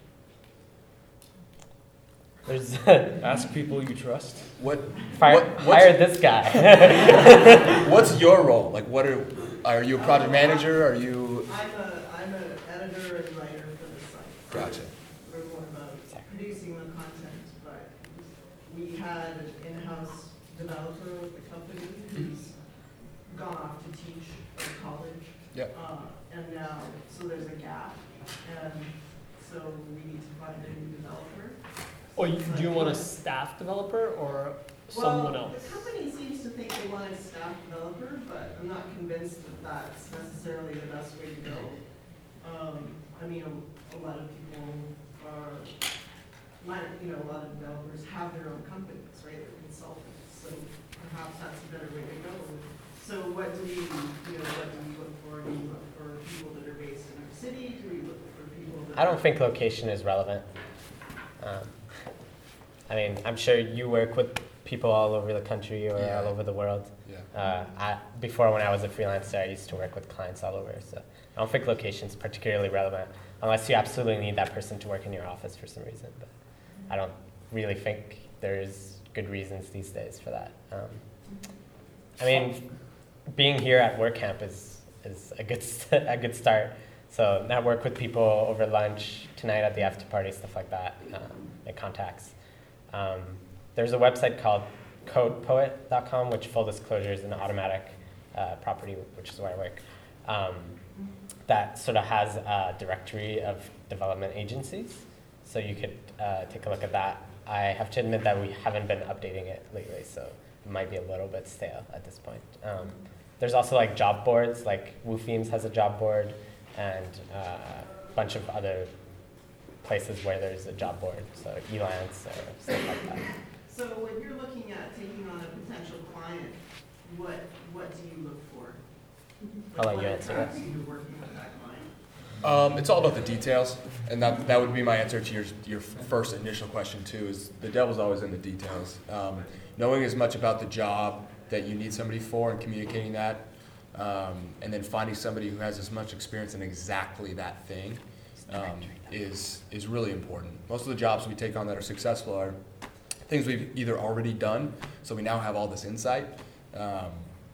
S16: site?
S1: There's
S2: Ask people you trust.
S13: What?
S1: Fire,
S13: what
S1: hire this guy.
S13: What's your role? Like, what are are you a project manager? Are you?
S16: I'm a I'm an editor and writer for the site.
S13: Gotcha.
S16: We're more about producing the content, but we had an in-house developer with the company who's gone off to teach at college.
S13: Yep.
S16: Uh, and now, so there's a gap, and so we need to find a new developer.
S3: Or you, do you want a staff developer or someone
S16: well,
S3: else?
S16: The company seems to think they want a staff developer, but I'm not convinced that that's necessarily the best way to go. Um, I mean, a, a lot of people are, you know, a lot of developers have their own companies, right? They're consultants, so perhaps that's a better way to go. So what do we, you know, what do we look for? Do we look for people that are based in our city? Do we look for people that
S1: I don't think location is relevant. Um, I mean, I'm sure you work with people all over the country or
S13: Yeah.
S1: all over the world.
S13: Yeah.
S1: Uh, I, before, when I was a freelancer, I used to work with clients all over. So I don't think location is particularly relevant, unless you absolutely need that person to work in your office for some reason. But I don't really think there's good reasons these days for that. Um, I mean, being here at WordCamp is is a good st- a good start. So network with people over lunch, tonight at the after party, stuff like that, um, make contacts. Um, there's a website called code poet dot com, which, full disclosure, is an Automatic uh, property, which is where I work, um, that sort of has a directory of development agencies. So you could uh, take a look at that. I have to admit that we haven't been updating it lately, so it might be a little bit stale at this point. Um, there's also like job boards, like WooThemes has a job board, and uh, a bunch of other places where there's a job board, so Elance or stuff like that.
S16: So when you're looking at taking on a potential client, what what do you look for?
S1: I'll let
S16: What
S1: you answer
S16: attracts
S1: that.
S16: you to working with that client?
S13: Um, it's all about the details, and that that would be my answer to your your first initial question too. Is the devil's always in the details. Um, knowing as much about the job that you need somebody for and communicating that, um, and then finding somebody who has as much experience in exactly that thing um, is is really important. Most of the jobs we take on that are successful are things we've either already done, so we now have all this insight, um,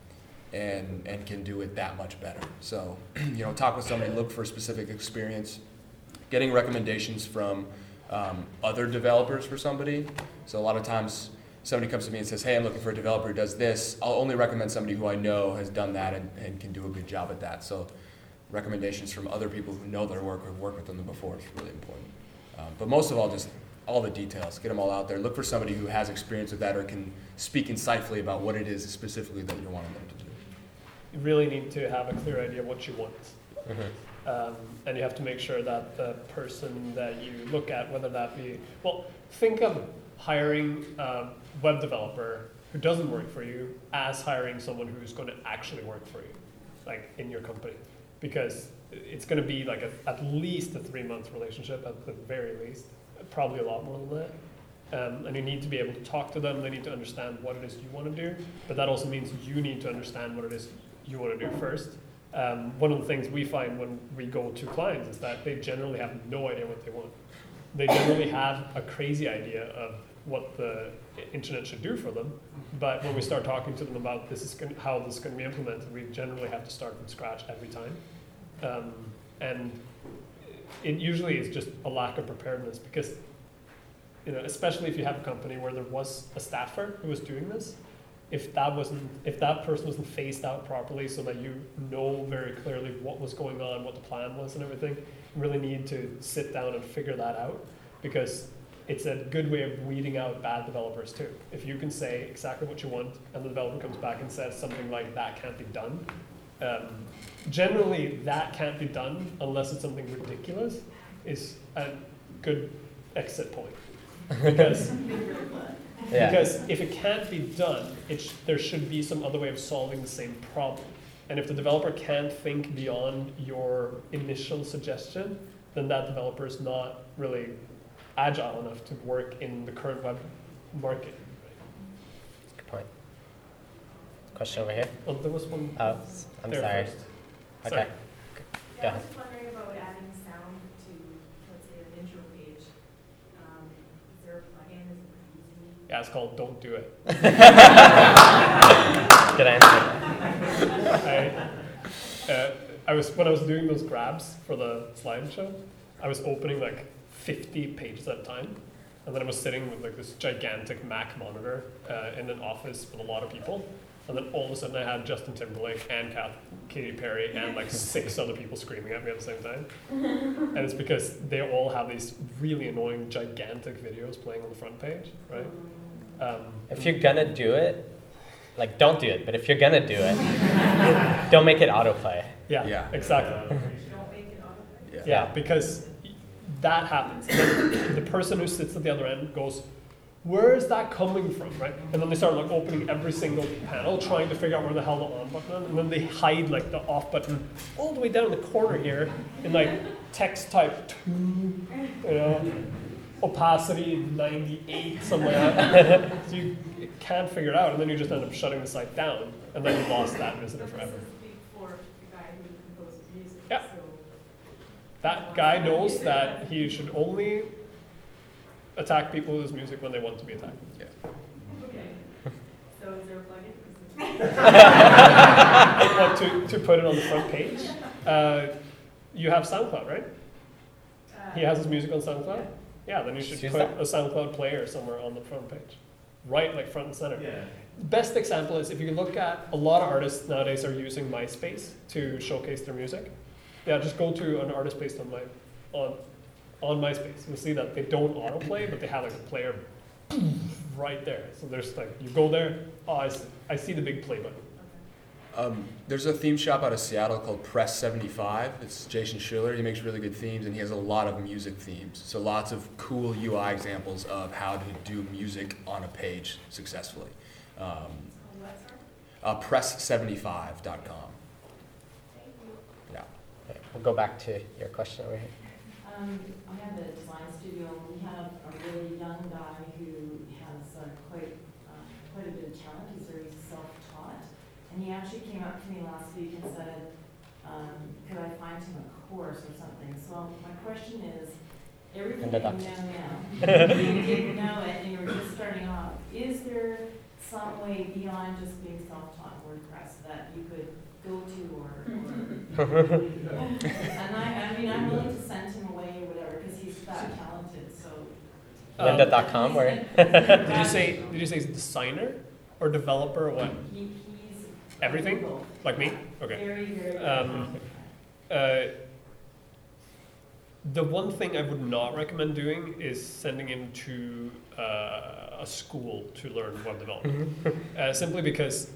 S13: and and can do it that much better. So, you know, talk with somebody, look for specific experience, getting recommendations from um, other developers for somebody. So a lot of times somebody comes to me and says, hey, I'm looking for a developer who does this. I'll only recommend somebody who I know has done that and, and can do a good job at that. So recommendations from other people who know their work or have worked with them before is really important. Um, but most of all, just all the details, get them all out there. Look for somebody who has experience with that or can speak insightfully about what it is specifically that you're wanting them to do.
S3: You really need to have a clear idea of what you want.
S13: Mm-hmm.
S3: Um, and you have to make sure that the person that you look at, whether that be, well, think of hiring a web developer who doesn't work for you as hiring someone who's going to actually work for you, like in your company. Because it's going to be like a, at least a three-month relationship at the very least, probably a lot more than that. Um, and you need to be able to talk to them. They need to understand what it is you want to do, but that also means you need to understand what it is you want to do first. Um, one of the things we find when we go to clients is that they generally have no idea what they want. They generally have a crazy idea of what the internet should do for them, but when we start talking to them about this is gonna, how this is going to be implemented, we generally have to start from scratch every time. Um, and it usually is just a lack of preparedness because, you know, especially if you have a company where there was a staffer who was doing this, if that wasn't, if that person wasn't phased out properly so that you know very clearly what was going on, what the plan was and everything, you really need to sit down and figure that out because it's a good way of weeding out bad developers too. If you can say exactly what you want and the developer comes back and says something like that can't be done, um, generally that can't be done unless it's something ridiculous is a good exit point. Because,
S1: Yeah.
S3: because if it can't be done, it sh- there should be some other way of solving the same problem. And if the developer can't think beyond your initial suggestion, then that developer is not really agile enough to work in the current web market.
S1: Good point. Question over here.
S3: Oh, there was one.
S1: Oh, I'm
S3: there
S1: sorry.
S3: first.
S1: Okay.
S3: Sorry.
S1: Go
S10: Yeah, I
S1: ahead.
S10: was wondering about adding sound to, let's say, an intro page. Um, is there a plugin? Is it easy?
S3: Yeah, it's called Don't Do It.
S1: Good answer.
S3: I, uh, I was when I was doing those grabs for the slideshow, I was opening like fifty pages at a time, and then I was sitting with like this gigantic Mac monitor uh, in an office with a lot of people, and then all of a sudden I had Justin Timberlake and Kath, Katy Perry and like six other people screaming at me at the same time, and it's because they all have these really annoying gigantic videos playing on the front page, right? Um,
S1: If you're gonna do it, like don't do it, but if you're gonna do it, don't make it autoplay.
S3: Yeah,
S13: Yeah.
S3: exactly.
S10: Don't make it autoplay.
S13: Yeah.
S3: Yeah, because that happens. Then the person who sits at the other end goes, where is that coming from, right? And then they start like opening every single panel, trying to figure out where the hell the on button is, and then they hide like the off button all the way down in the corner here in like text type two, you know, opacity ninety-eight, something like that. So you can't figure it out, and then you just end up shutting the site down, and then you've lost that visitor forever.
S10: This is big for the guy who composes music.
S3: Yeah.
S10: So
S3: That guy knows that he should only attack people with his music when they want to be attacked.
S13: Yeah.
S10: okay. So is there a plugin?
S3: What, to, to put it on the front page? Uh, you have SoundCloud, right?
S10: Uh,
S3: He has his music on SoundCloud? Yeah, then you should
S1: Use
S3: put
S1: that.
S3: a SoundCloud player somewhere on the front page. Right, like front and center.
S7: Yeah.
S3: Best example is if you look at a lot of artists nowadays are using MySpace to showcase their music. Yeah, just go to an artist based on my on on MySpace. You'll see that they don't autoplay, but they have like a player right there. So there's like you go there, oh I see, I see the big play button.
S13: Um, there's a theme shop out of Seattle called Press seventy-five. It's Jason Schiller. He makes really good themes, and he has a lot of music themes. So lots of cool U I examples of how to do music on a page successfully. Um, uh, press seventy-five dot com. Yeah.
S1: Okay, we'll go back to your question over here.
S17: Um, I have a design studio, and we have a really young guy who has uh, quite uh, quite a bit of talent. He's very self-taught, and he actually came up to me last week and said, um, "Could I find him a course or something?" So my question is, everything that you know now, you didn't know it, and you were just starting off. Is there some way beyond just being self-taught WordPress that you could go to or, or and I, I mean, I'm willing to send him away or whatever because he's that talented. So
S1: Lynda dot com or
S3: did you say did you say designer or developer or what?
S17: he, he's
S3: Everything?
S17: both.
S3: Like me? Okay.
S17: Very, very, very
S3: Um, uh, the one thing I would not recommend doing is sending him to uh, a school to learn web development. uh, simply because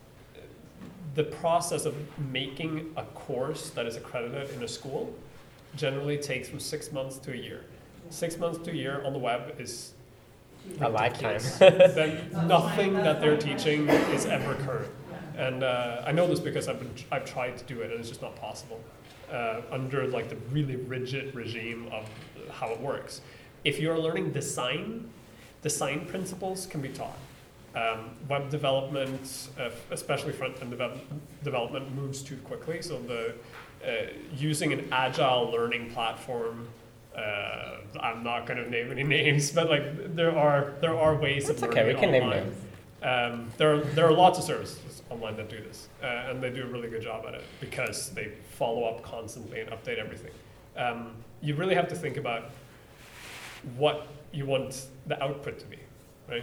S3: the process of making a course that is accredited in a school generally takes from six months to a year. Six months to a year on the web is
S1: a lifetime.
S3: Then nothing that they're teaching is ever current. And uh, I know this because I've been I've tried to do it and it's just not possible uh, under like the really rigid regime of how it works. If you're learning design, design principles can be taught. Um, web development, uh, especially front-end develop development, moves too quickly. So the uh, using an agile learning platform. Uh, I'm not going to name any names, but like there are there are ways
S1: That's
S3: of
S1: okay.
S3: learning
S1: We can
S3: online.
S1: name names.
S3: Um, there are there are lots of services online that do this, uh, and they do a really good job at it because they follow up constantly and update everything. Um, you really have to think about what you want the output to be, right?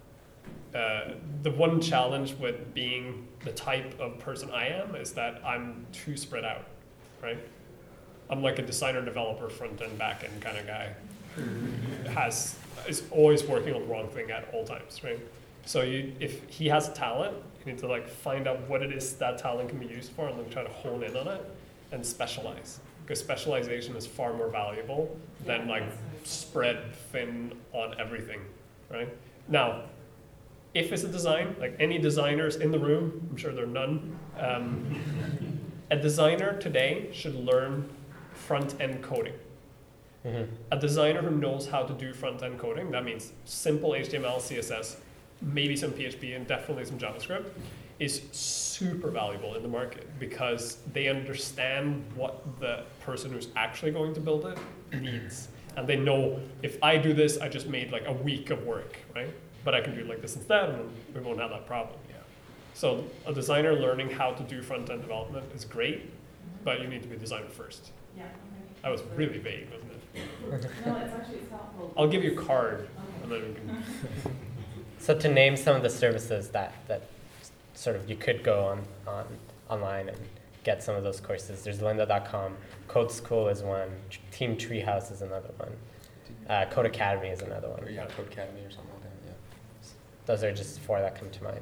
S3: Uh, the one challenge with being the type of person I am is that I'm too spread out, right? I'm like a designer, developer, front end, back end kind of guy who has is always working on the wrong thing at all times, right? So you, if he has talent, you need to like find out what it is that talent can be used for, and then try to hone in on it and specialize. Because specialization is far more valuable than like spread thin on everything, right? Now, if it's a design, like any designers in the room, I'm sure there are none. Um, a designer today should learn front-end coding.
S1: Mm-hmm.
S3: A designer who knows how to do front-end coding, that means simple H T M L, C S S, maybe some P H P, and definitely some JavaScript, is super valuable in the market because they understand what the person who's actually going to build it needs. And they know, if I do this, I just made like a week of work, right? But I can do it like this instead, and we won't have that problem. Yeah. So a designer learning how to do front-end development is great, but you need to be a designer first.
S17: Yeah. Okay.
S3: That was really vague, wasn't it?
S17: No, it's actually it's helpful.
S3: I'll give you a card,
S17: Okay.
S3: and then we can.
S1: So to name some of the services that, that sort of you could go on, on online and get some of those courses. There's lynda dot com, Code School is one, Team Treehouse is another one, uh, Code Academy is another one.
S13: Or yeah, Code Academy or something like that, yeah.
S1: Those are just four that come to mind.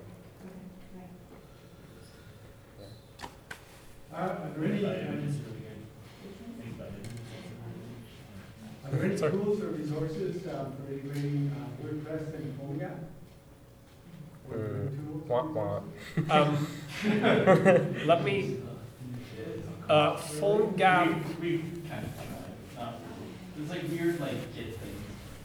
S14: Uh, are there any, um, are there any tools or resources um, for integrating uh, WordPress and PhoneGap?
S1: Mm, wah, wah.
S3: Um, let me. Uh, PhoneGap.
S8: We, we kind of, uh, it's like weird, like Git things.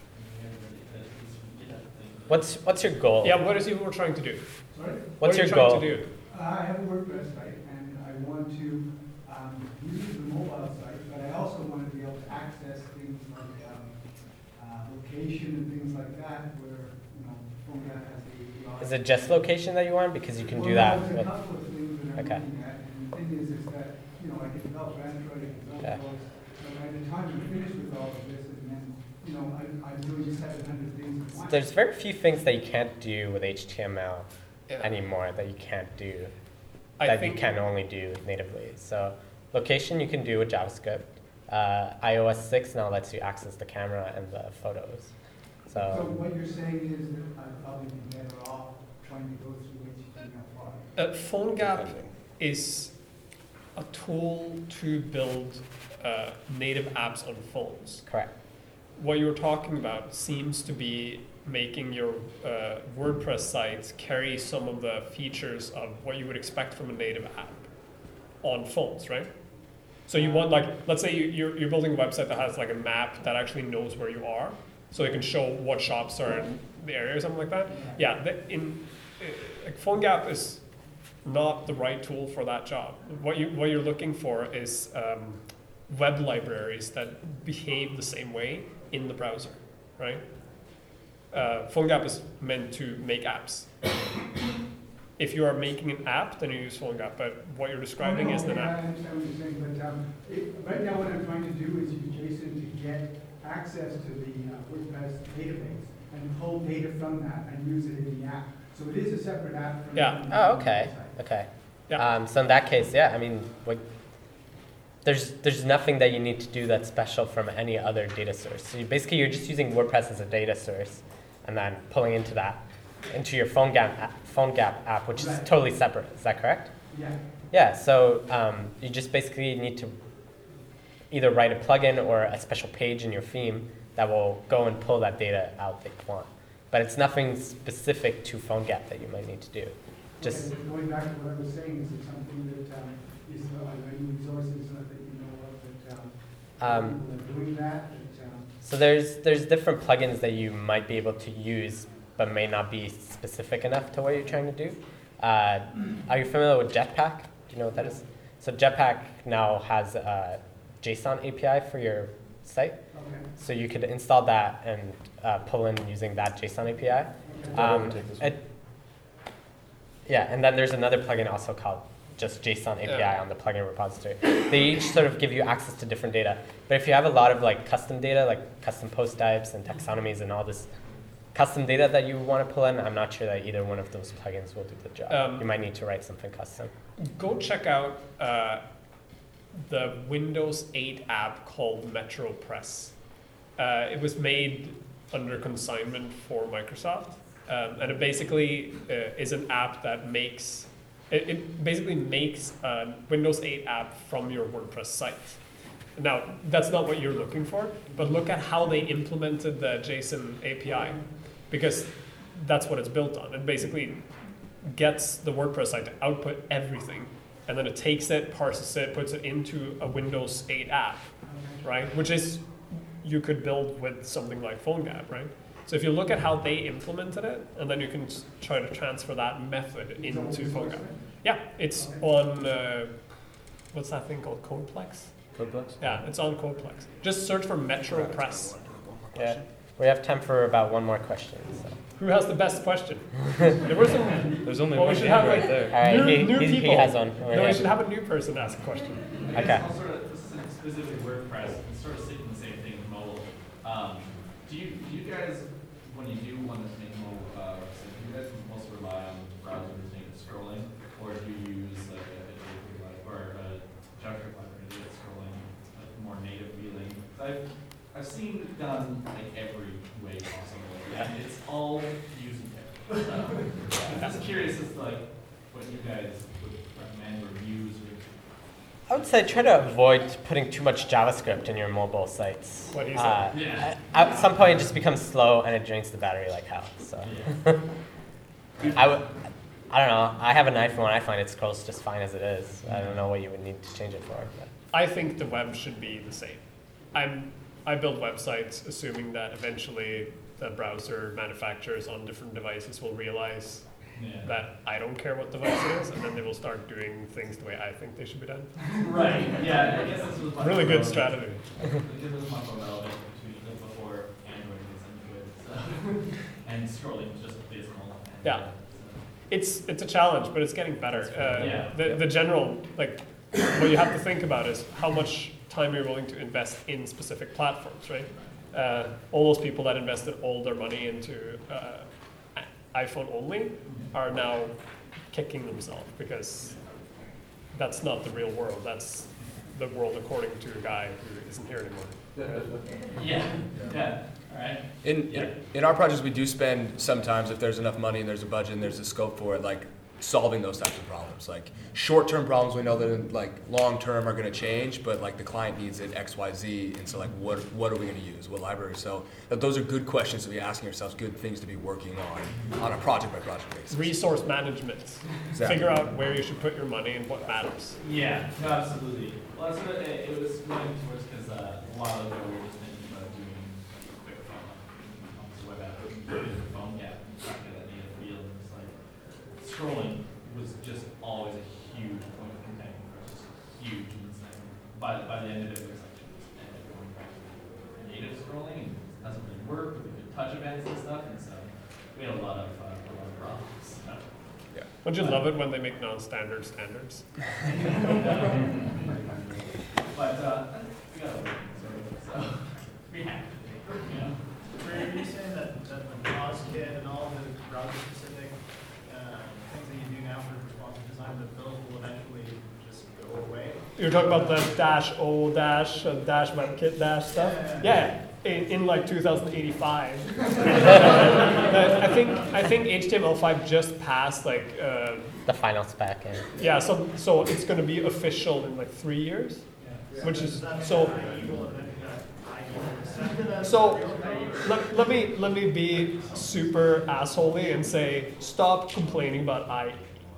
S1: What's what's your goal?
S3: Yeah, what is it we're trying to do?
S14: Sorry?
S1: What's
S3: what are
S1: your
S3: you trying
S1: goal?
S3: to do?
S14: Uh, I have a WordPress site and I want to um, use the mobile site, but I also want to be able to access things like um, uh, location and things like that where, you know, PhoneGap has the A P I.
S1: Is it just location that you want? Because you can do
S14: Well,
S1: that.
S14: there's a
S1: With,
S14: couple of things that I'm
S1: okay.
S14: looking at, and the thing is, is that, you know, I can develop Android, I can develop
S1: Yeah.
S14: those, but by the time I'm finished with all of this, and then, you know, I, I'm doing seven hundred things at once.
S1: There's very few things that you can't do with H T M L
S3: Yeah.
S1: anymore that you can't do,
S3: I
S1: that
S3: think
S1: you can only do natively. So location you can do with JavaScript. Uh, i O S six now lets you access the camera and the photos.
S14: So
S1: So
S14: what you're saying is that I'd probably be better off trying to go through H T M L five.
S3: Uh, PhoneGap is a tool to build uh, native apps on phones.
S1: correct.
S3: What you're talking about seems to be making your uh, WordPress sites carry some of the features of what you would expect from a native app on phones, right? So you want, like, let's say you, you're, you're building a website that has like a map that actually knows where you are, so it can show what shops are in the area or something like that. Yeah, the, in uh, like PhoneGap is not the right tool for that job. What you what you're looking for is um, web libraries that behave the same way in the browser, right? uh, PhoneGap is meant to make apps. If you are making an app, then you use PhoneGap. But what you're describing
S14: Oh, no,
S3: is an
S14: okay,
S3: app.
S14: I understand what you're saying, but um, it, right now what I'm trying to do is use JSON to get access to the uh, WordPress database and pull data from that and use it in the app. So it is a separate app. From
S3: Yeah.
S1: Oh, okay. Okay.
S3: Yeah.
S1: Um, so in that case, yeah, I mean, like, there's there's nothing that you need to do that's special from any other data source. So you, basically, you're just using WordPress as a data source, and then pulling into that, into your PhoneGap app, PhoneGap app, which
S14: Right.
S1: is totally separate. Is that correct?
S14: Yeah.
S1: Yeah. So um, you just basically need to either write a plugin or a special page in your theme that will go and pull that data out that you want. But it's nothing specific to PhoneGap that you might need to do. Just
S14: Okay, going back to what I was saying, is it something that um, is there are there any resources that you know of that um,
S1: Um,
S14: people are doing that? that um,
S1: So there's there's different plugins that you might be able to use, but may not be specific enough to what you're trying to do. Uh, are you familiar with Jetpack? Do you know what that is? So Jetpack now has a JSON A P I for your site.
S14: Okay.
S1: So you could install that and uh, pull in using that JSON A P I. Um, it, yeah, and then there's another plugin also called just JSON A P I
S3: Yeah.
S1: on the plugin repository. They each sort of give you access to different data. But if you have a lot of like custom data, like custom post types and taxonomies and all this custom data that you want to pull in, I'm not sure that either one of those plugins will do the job.
S3: Um,
S1: you might need to write something custom.
S3: Go check out uh, the Windows eight app called MetroPress. Uh, it was made under consignment for Microsoft, um, and it basically uh, is an app that makes it, it basically makes a Windows eight app from your WordPress site. Now, that's not what you're looking for, but look at how they implemented the JSON A P I, because that's what it's built on. It basically gets the WordPress site to output everything, and then it takes it, parses it, puts it into a Windows eight app, right? Which is, you could build with something like PhoneGap, right? So if you look at how they implemented it, and then you can s- try to transfer that method into PhoneGap. Yeah, it's on, uh, what's that thing called, Codeplex?
S2: Codeplex?
S3: Yeah, it's on Codeplex. Just search for MetroPress.
S1: Yeah, we have time for about one more question. So.
S3: Who has the best question? There were some.
S2: There's only
S3: well,
S2: one
S3: we should
S2: hand
S3: have
S2: right
S3: like
S2: there.
S1: All right,
S3: new,
S1: he-
S3: new
S1: he- he
S3: people.
S1: has one.
S3: No,
S1: Yeah.
S3: we should have a new person ask a question.
S15: I
S1: Okay.
S15: guess I'll sort of, this isn't specifically WordPress, it's sort of saying the same thing with mobile. Um, do you, do you guys, when you do want to make mobile, uh, website, do you guys mostly rely on browsers and scrolling, or do you use like a, a like, or a JavaScript library to get scrolling, like more native feeling? 'Cause I've, I've seen it done like every way possible, and it's all using it. Um, I'm just curious as to like what you guys would recommend or use or
S1: I would say try to avoid putting too much JavaScript in your mobile sites.
S3: What do you
S1: Uh,
S3: say?
S15: Yeah.
S1: At at some point, it just becomes slow and it drains the battery like hell. So, I would, I don't know. I have an iPhone. I find it scrolls just fine as it is. I don't know what you would need to change it for. But.
S3: I think the web should be the same. I'm, I build websites assuming that eventually the browser manufacturers on different devices will realize
S15: Yeah.
S3: that I don't care what device it is, and then they will start doing things the way I think they should be done.
S15: Right, yeah, I guess this was much
S3: Really
S15: more
S3: good
S15: relevant.
S3: strategy.
S15: This was much more relevant to before Android was into it, so, and scrolling was just abysmal. And,
S3: Yeah.
S15: uh, so-
S3: It's it's a challenge, but it's getting better. Uh,
S15: Yeah.
S3: the, the general, like, what you have to think about is how much time you're willing to invest in specific platforms, right? Uh, all those people that invested all their money into uh, iPhone only are now kicking themselves because that's not the real world. That's the world according to a guy who isn't here anymore.
S15: Yeah, yeah, all right.
S13: In, in in our projects, we do spend sometimes, if there's enough money and there's a budget and there's a scope for it, like solving those types of problems. Like short-term problems, we know that in, like long-term are going to change, but like the client needs it X, Y, Z, and so like what what are we going to use? What library? So that those are good questions to be asking yourselves, good things to be working on on a project-by-project basis.
S3: Resource management.
S13: Exactly.
S3: Figure out where you should put your money and what matters.
S15: Yeah, no, absolutely. Well, that's what it, it was going towards because uh, a while ago we were just thinking about doing a quick phone, on the web app, putting the phone gap and trying to get that native feel. And it's like scrolling was just always a huge point of contention for us, just huge. And it's like, by by the end of it, it was like just ended up going back to native scrolling and it doesn't really work with a good touch of it.
S18: events and stuff, and so we had a lot of, uh, a lot of problems. So.
S13: Yeah.
S3: Don't you love it when they make non-standard standards?
S18: But uh, we got a win, so, so we have to, you know.
S6: Ray, are you saying that, that the Moz kit and all the browser-specific uh, things that you do now for responsive design, that those will eventually just go away?
S3: You're talking about the dash O dash uh, dash WebKit dash stuff? Yeah, yeah. In, in like two thousand eighty-five. I think I think H T M L five just passed like uh,
S1: the final spec. And
S3: yeah, so so it's going to be official in like three years, yeah. Which is so. So let, let me let me be super assholey and say stop complaining about I E.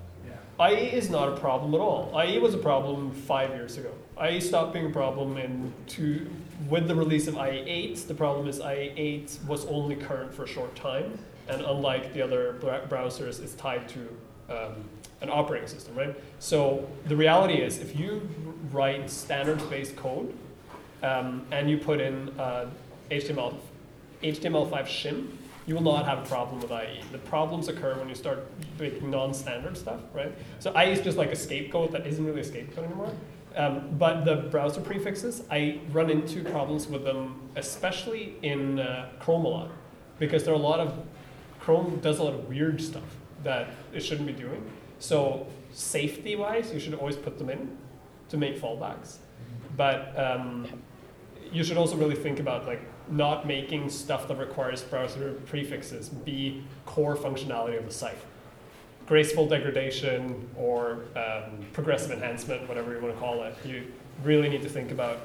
S3: I E is not a problem at all. I E was a problem five years ago. I E stopped being a problem in two, with the release of I E eight. The problem is I E eight was only current for a short time, and unlike the other browsers, it's tied to um, an operating system, right? So the reality is, if you write standards-based code um, and you put in uh, H T M L, H T M L five shim, you will not have a problem with I E. The problems occur when you start making non-standard stuff, right? So I E is just like a scapegoat that isn't really a scapegoat anymore. Um, but the browser prefixes, I run into problems with them, especially in uh, Chrome a lot, because there are a lot of, Chrome does a lot of weird stuff that it shouldn't be doing. So safety-wise, you should always put them in to make fallbacks. But um, you should also really think about like not making stuff that requires browser prefixes be core functionality of the site. Graceful degradation or um, progressive enhancement, whatever you want to call it, you really need to think about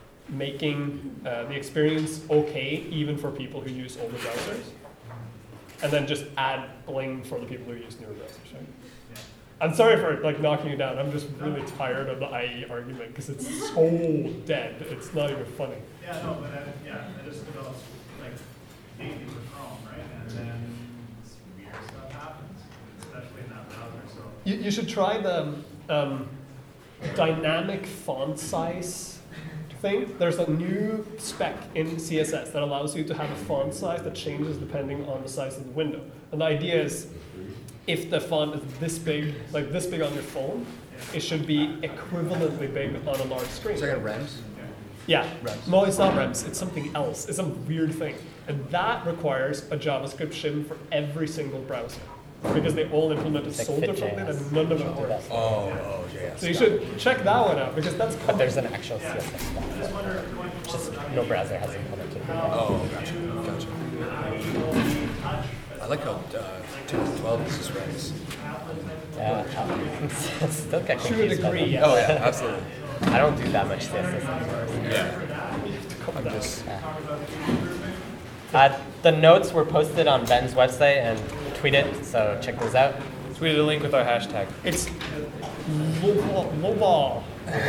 S3: making uh, the experience okay even for people who use older browsers, and then just add bling for the people who use newer browsers. Right? Yeah. I'm sorry for like knocking you down. I'm just really tired of the I E argument because it's so dead. It's not even funny.
S6: Yeah, no, but I, yeah, I just developed like daily with Chrome, right? And then weird stuff happens, especially in that browser. So
S3: you you should try the um, dynamic font size thing. There's a new spec in C S S that allows you to have a font size that changes depending on the size of the window. And the idea is, if the font is this big, like this big on your phone, it should be equivalently big on a large screen.
S13: Is that R E M S?
S3: Yeah.
S13: Rems.
S3: No, it's not R E M S. It's something else. It's some weird thing. And that requires a JavaScript shim for every single browser, because they all implement it
S1: like
S3: so differently that none of it works.
S13: Oh, oh, yeah.
S3: So you should check that one out, because that's.
S1: But there's an actual C S S spec. Just no browser has implemented it.
S13: Oh, gotcha, gotcha. I like how uh, two thousand twelve uses R E M S.
S1: Yeah, still get
S3: To a
S1: confused by
S3: degree,
S1: them.
S3: yeah.
S13: Oh yeah, absolutely.
S1: I don't do that much C S S anymore.
S13: Yeah. I'm just.
S1: Uh, the notes were posted on Ben's website and tweeted, so check those out.
S2: Tweeted a link with our hashtag.
S3: It's Lobal.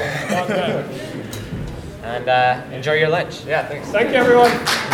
S1: And uh, enjoy your lunch.
S13: Yeah, thanks.
S3: Thank you, everyone.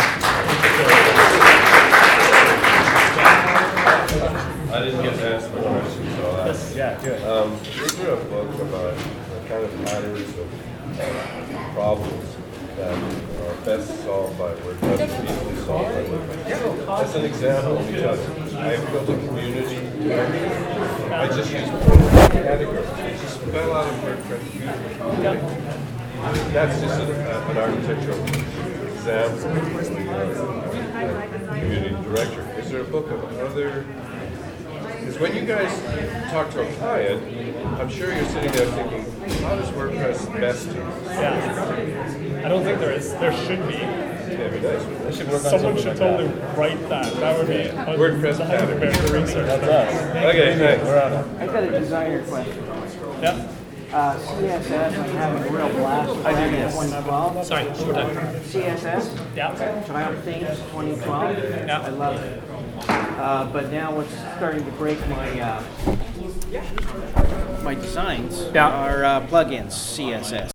S9: I didn't get to ask my question, so I'll ask.
S3: Yeah, do it.
S9: Um, is there a book about the kind of patterns of uh, problems that are best solved by WordPress, easily solved by WordPress? As an example, because I built a community directory. I just used categories. I just fell out of WordPress. That's just an, uh, an architectural example of a community directory. Is there a book of other? Because when you guys talk to a client, I'm sure you're sitting there thinking, how does WordPress best use?
S3: Yeah. I don't think there is. There should be.
S9: That'd be nice.
S3: They should work on Someone should totally like write that. That would be
S9: WordPress pattern.
S3: Research.
S18: That's us.
S9: Okay, thanks.
S19: I've got a designer question.
S3: Yeah.
S19: Uh, C S S, I'm having a real blast.
S3: I do, yes.
S19: twenty twelve.
S3: Sorry, we're done.
S19: C S S.
S3: Yeah.
S19: Triumph Themes twenty twelve.
S3: Yeah.
S19: I love it. Uh, but now what's starting to break my uh, my designs
S3: yeah.
S19: are uh, plugins, C S S.